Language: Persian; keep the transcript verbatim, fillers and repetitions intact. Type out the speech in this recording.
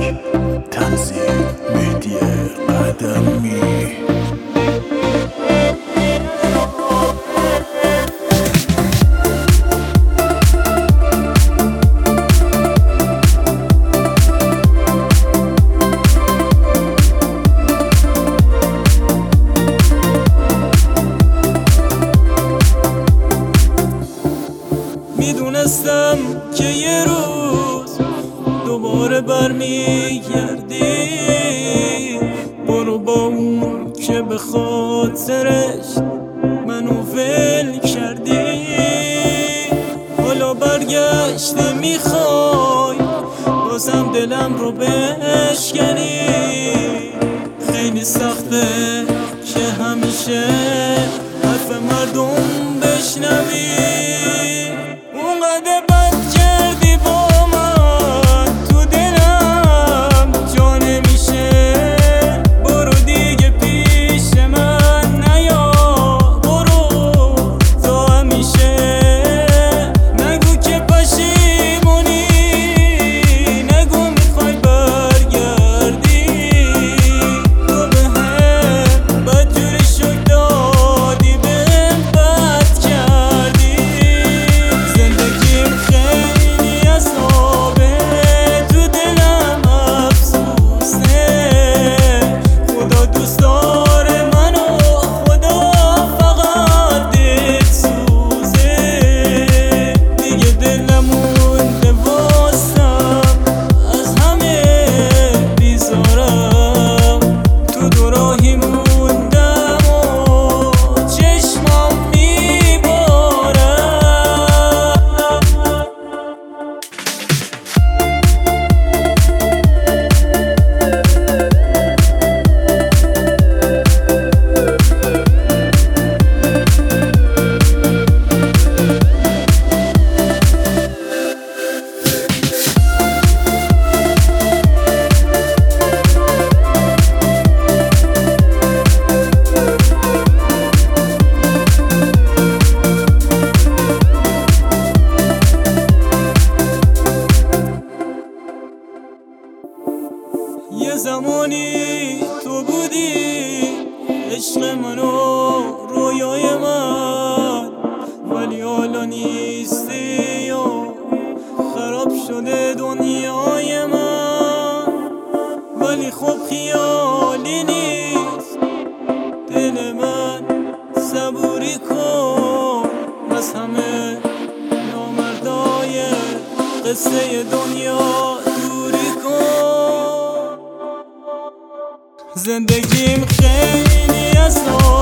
تنظیم مهدی قدمی. میدونستم که یه روز دوباره برمیگردی، برو با اون که به خاطرش منو ول کردی. حالا برگشتی میخوای بازم دلم رو بشکنی. خیلی سخته که همیشه حرف مردم بشنوی. یه زمانی تو بودی عشق من و رویای من، ولی حالا نیستی و خراب شده دنیای من. ولی خب خیالی نیست دل من، صبوری کن از همه نامردای قصه دنیا دوری کن. زندگیم خیلی عذاب